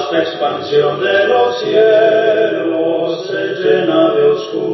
vasta expansión de los cielos se llena de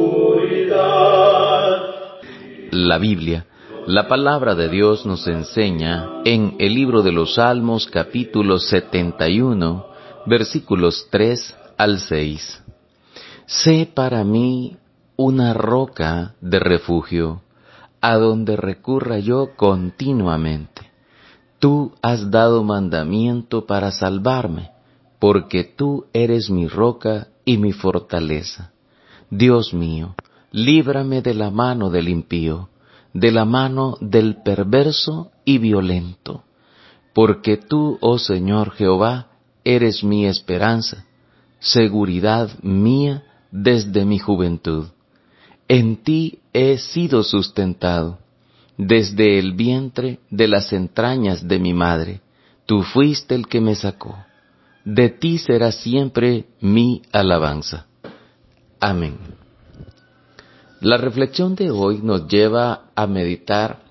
oscuridad. La Biblia, la palabra de Dios, nos enseña en el libro de los Salmos, capítulo 71, versículos 3 al 6. Sé para mí una roca de refugio, a donde recurra yo continuamente. Tú has dado mandamiento para salvarme, porque tú eres mi roca y mi fortaleza. Dios mío, líbrame de la mano del impío, de la mano del perverso y violento. Porque tú, oh Señor Jehová, eres mi esperanza, seguridad mía desde mi juventud. En ti he sido sustentado, desde el vientre de las entrañas de mi madre. Tú fuiste el que me sacó. De ti será siempre mi alabanza. Amén. La reflexión de hoy nos lleva a meditar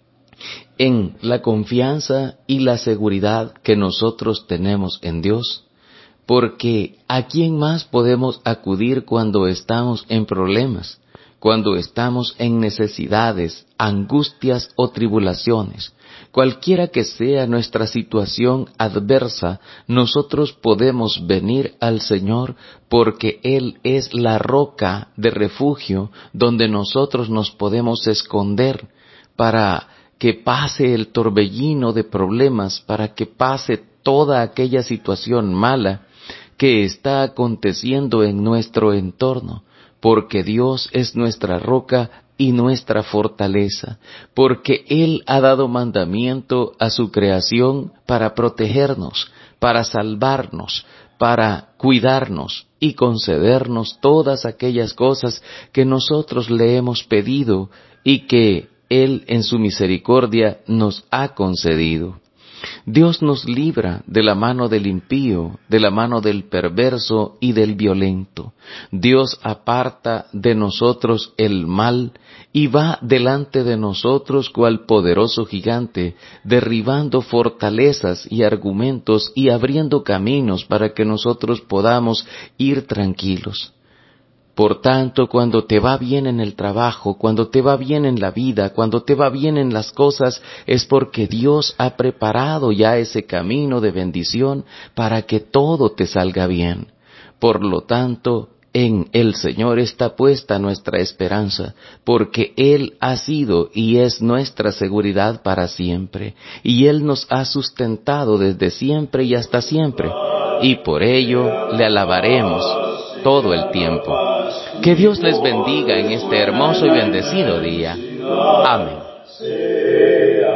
en la confianza y la seguridad que nosotros tenemos en Dios, porque ¿a quién más podemos acudir cuando estamos en problemas, cuando estamos en necesidades, angustias o tribulaciones? Cualquiera que sea nuestra situación adversa, nosotros podemos venir al Señor porque Él es la roca de refugio donde nosotros nos podemos esconder para que pase el torbellino de problemas, para que pase toda aquella situación mala que está aconteciendo en nuestro entorno, porque Dios es nuestra roca y nuestra fortaleza, porque Él ha dado mandamiento a su creación para protegernos, para salvarnos, para cuidarnos y concedernos todas aquellas cosas que nosotros le hemos pedido y que Él en su misericordia nos ha concedido. Dios nos libra de la mano del impío, de la mano del perverso y del violento. Dios aparta de nosotros el mal y va delante de nosotros cual poderoso gigante, derribando fortalezas y argumentos y abriendo caminos para que nosotros podamos ir tranquilos. Por tanto, cuando te va bien en el trabajo, cuando te va bien en la vida, cuando te va bien en las cosas, es porque Dios ha preparado ya ese camino de bendición para que todo te salga bien. Por lo tanto, en el Señor está puesta nuestra esperanza, porque Él ha sido y es nuestra seguridad para siempre, y Él nos ha sustentado desde siempre y hasta siempre, y por ello le alabaremos todo el tiempo. Que Dios les bendiga en este hermoso y bendecido día. Amén.